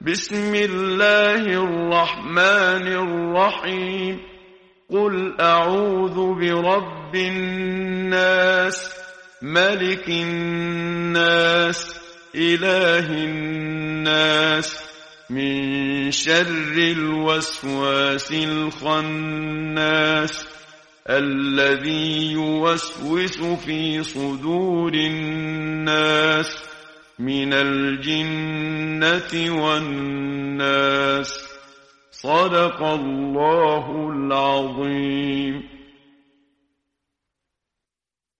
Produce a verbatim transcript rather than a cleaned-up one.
بسم الله الرحمن الرحيم قل أعوذ برب الناس ملك الناس إله الناس من شر الوسواس الخناس الذي يوسوس في صدور الناس من الجنة والناس. صدق الله العظيم.